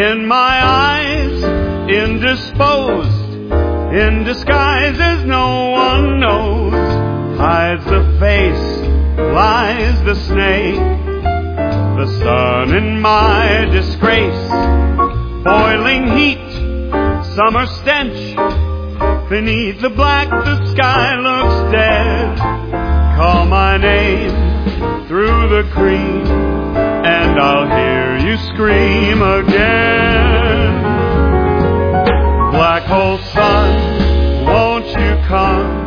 in my eyes, indisposed, in disguise as no one knows. Hides the face, lies the snake, the sun in my disgrace. Boiling heat, summer stench, beneath the black the sky looks dead. Call my name through the cream, and I'll hear you scream again. Black hole sun, won't you come?